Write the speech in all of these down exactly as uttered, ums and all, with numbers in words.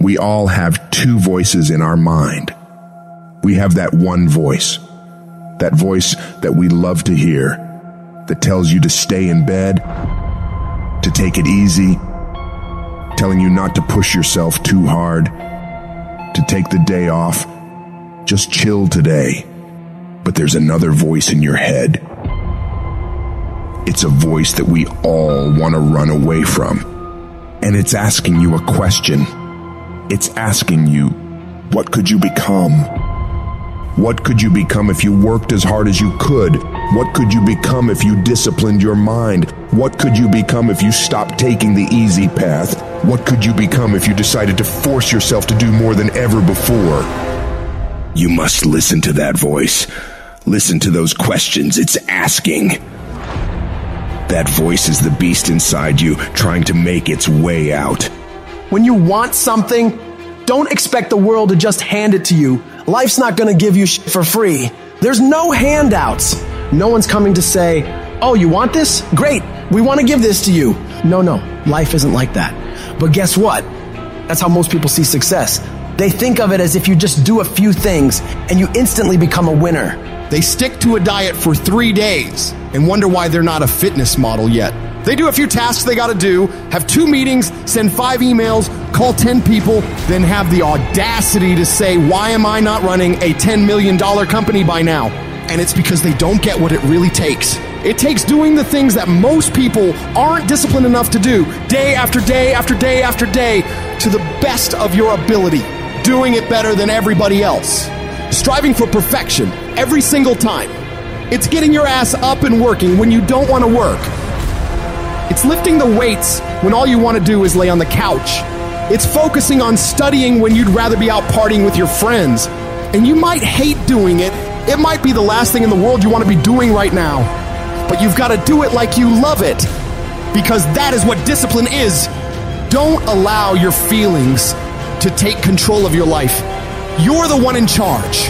We all have two voices in our mind. We have that one voice, that voice that we love to hear, that tells you to stay in bed, to take it easy, telling you not to push yourself too hard, to take the day off, just chill today. But there's another voice in your head. It's a voice that we all want to run away from. And it's asking you a question. It's asking you, what could you become? What could you become if you worked as hard as you could? What could you become if you disciplined your mind? What could you become if you stopped taking the easy path? What could you become if you decided to force yourself to do more than ever before? You must listen to that voice. Listen to those questions it's asking. That voice is the beast inside you trying to make its way out. When you want something, don't expect the world to just hand it to you. Life's not going to give you shit for free. There's no handouts. No one's coming to say, oh, you want this? Great. We want to give this to you. No, no. Life isn't like that. But guess what? That's how most people see success. They think of it as if you just do a few things and you instantly become a winner. They stick to a diet for three days and wonder why they're not a fitness model yet. They do a few tasks they gotta do, have two meetings, send five emails, call ten people, then have the audacity to say, why am I not running a ten million dollars company by now? And it's because they don't get what it really takes. It takes doing the things that most people aren't disciplined enough to do, day after day after day after day, to the best of your ability, doing it better than everybody else. Striving for perfection every single time. It's getting your ass up and working when you don't want to work. It's lifting the weights when all you want to do is lay on the couch. It's focusing on studying when you'd rather be out partying with your friends. And you might hate doing it. It might be the last thing in the world you want to be doing right now. But you've got to do it like you love it. Because that is what discipline is. Don't allow your feelings to take control of your life. You're the one in charge.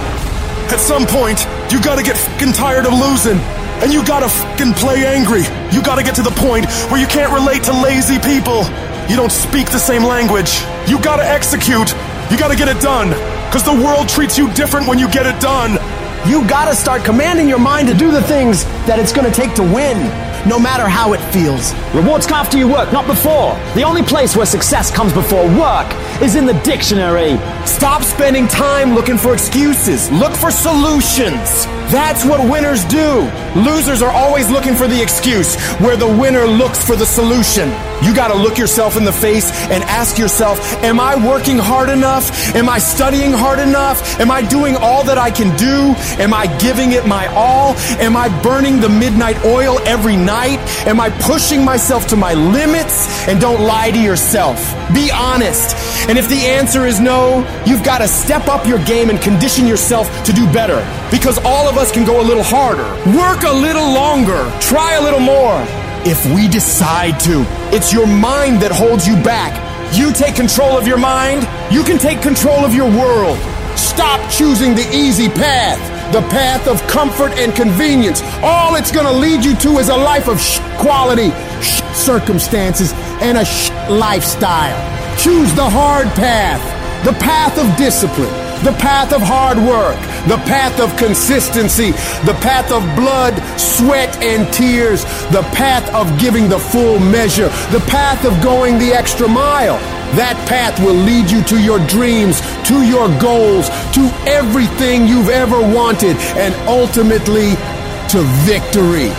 At some point, you gotta get f***ing tired of losing. And you gotta f***ing play angry. You gotta get to the point where you can't relate to lazy people. You don't speak the same language. You gotta execute. You gotta get it done. Cause the world treats you different when you get it done. You gotta start commanding your mind to do the things that it's gonna take to win, no matter how it feels. Rewards come after you work, not before. The only place where success comes before work is in the dictionary. Stop spending time looking for excuses. Look for solutions. That's what winners do. Losers are always looking for the excuse, where the winner looks for the solution. You gotta look yourself in the face and ask yourself, am I working hard enough? Am I studying hard enough? Am I doing all that I can do? Am I giving it my all? Am I burning the midnight oil every night? Am I pushing myself to my limits? And don't lie to yourself. Be honest. And if the answer is no, you've got to step up your game and condition yourself to do better. Because all of us can go a little harder, work a little longer, try a little more. If we decide to, it's your mind that holds you back. You take control of your mind, you can take control of your world. Stop choosing the easy path, the path of comfort and convenience. All it's gonna lead you to is a life of sh- quality, sh- circumstances, and a sh- lifestyle. Choose the hard path, the path of discipline, the path of hard work, the path of consistency, the path of blood, sweat, and tears, the path of giving the full measure, the path of going the extra mile. That path will lead you to your dreams, to your goals, to everything you've ever wanted, and ultimately to victory.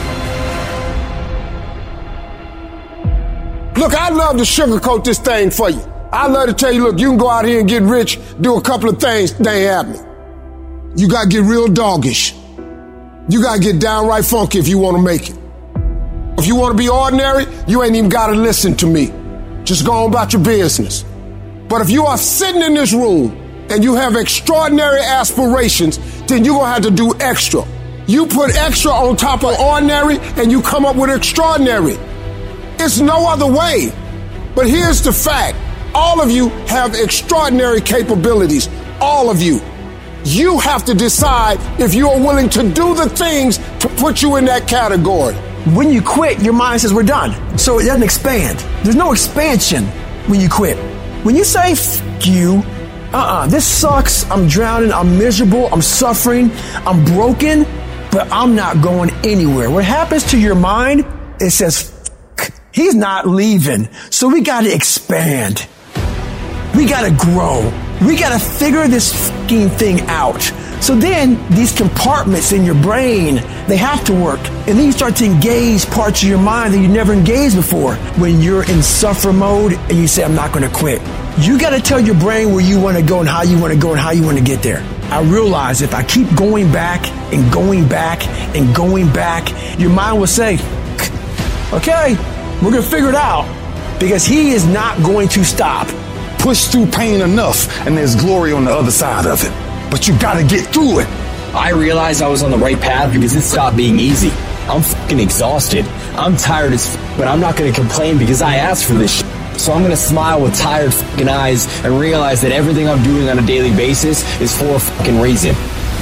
Look, I'd love to sugarcoat this thing for you. I'd love to tell you, look, you can go out here and get rich, do a couple of things, they ain't happening. You gotta get real doggish. You gotta get downright funky if you wanna make it. If you wanna be ordinary, you ain't even gotta listen to me. Just go on about your business. But if you are sitting in this room and you have extraordinary aspirations, then you're gonna have to do extra. You put extra on top of ordinary and you come up with extraordinary. It's no other way. But here's the fact. All of you have extraordinary capabilities. All of you. You have to decide if you are willing to do the things to put you in that category. When you quit, your mind says we're done. So it doesn't expand. There's no expansion when you quit. When you say f you, uh-uh, this sucks, I'm drowning, I'm miserable, I'm suffering, I'm broken, but I'm not going anywhere. What happens to your mind, it says, f he's not leaving. So we got to expand. We got to grow. We got to figure this fucking thing out. So then these compartments in your brain, they have to work. And then you start to engage parts of your mind that you never engaged before. When you're in suffer mode and you say, I'm not going to quit. You got to tell your brain where you want to go and how you want to go and how you want to get there. I realize if I keep going back and going back and going back, your mind will say, okay, we're going to figure it out, because he is not going to stop. Push through pain enough and there's glory on the other side of it. But you gotta get through it. I realized I was on the right path because it stopped being easy. I'm fucking exhausted. I'm tired as f- but I'm not gonna complain because I asked for this shit. So I'm gonna smile with tired fucking eyes and realize that everything I'm doing on a daily basis is for a fucking reason.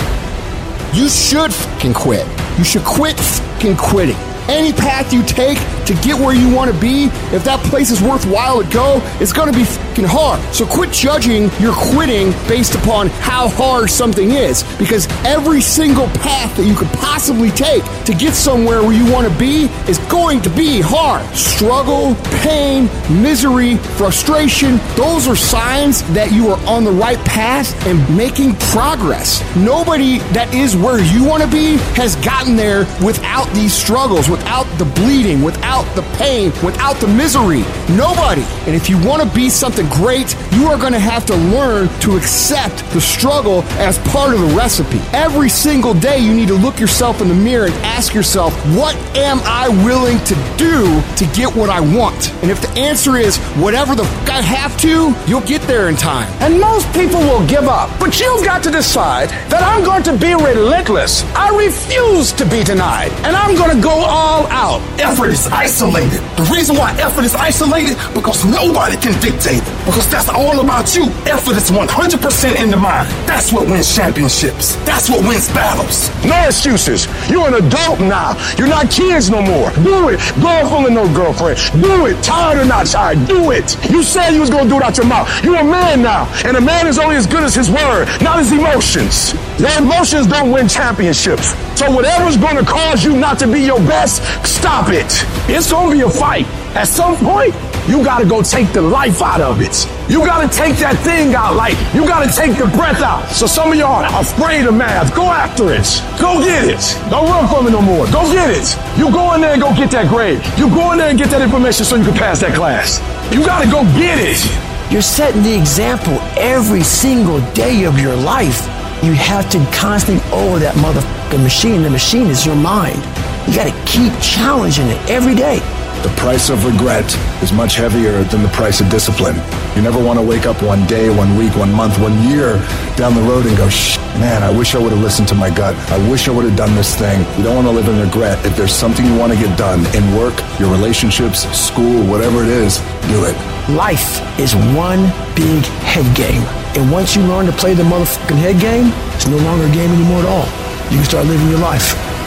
You should fucking quit. You should quit fucking quitting. Any path you take to get where you want to be, if that place is worthwhile to go, it's going to be fucking hard. So quit judging your quitting based upon how hard something is, because every single path that you could possibly take to get somewhere where you want to be is going to be hard. Struggle, pain, misery, frustration, those are signs that you are on the right path and making progress. Nobody that is where you want to be has gotten there without these struggles, without the bleeding, without the pain, without the misery. Nobody. And if you want to be something great, you are going to have to learn to accept the struggle as part of the recipe. Every single day you need to look yourself in the mirror and ask yourself, what am I willing to do to get what I want? And if the answer is whatever the f*** I have to, you'll get there in time. And most people will give up. But you've got to decide that I'm going to be relentless. I refuse to be denied. And I'm going to go all out. Effort is isolated. The reason why effort is isolated, because nobody can dictate it. Because that's all about you. Effort is one hundred percent in the mind. That's what wins championships. That's what wins battles. No excuses. You're an adult now. You're not kids no more. Do it. Girlfriend or no girlfriend. Do it. Tired or not tired. Do it. You said you was going to do it out your mouth. You're a man now. And a man is only as good as his word, not his emotions. Your emotions don't win championships. So whatever's going to cause you not to be your best, stop it. It's going to be a fight. At some point, you got to go take the life out of it. You got to take that thing out. Like, you got to take the breath out. So some of y'all are afraid of math. Go after it. Go get it. Don't run from it no more. Go get it. You go in there and go get that grade. You go in there and get that information so you can pass that class. You got to go get it. You're setting the example every single day of your life. You have to constantly over that motherfucking machine. The machine is your mind. You got to keep challenging it every day. The price of regret is much heavier than the price of discipline. You never want to wake up one day, one week, one month, one year down the road and go, shh, man, I wish I would have listened to my gut. I wish I would have done this thing. You don't want to live in regret. If there's something you want to get done in work, your relationships, school, whatever it is, do it. Life is one big head game. And once you learn to play the motherfucking head game, it's no longer a game anymore at all. You can start living your life.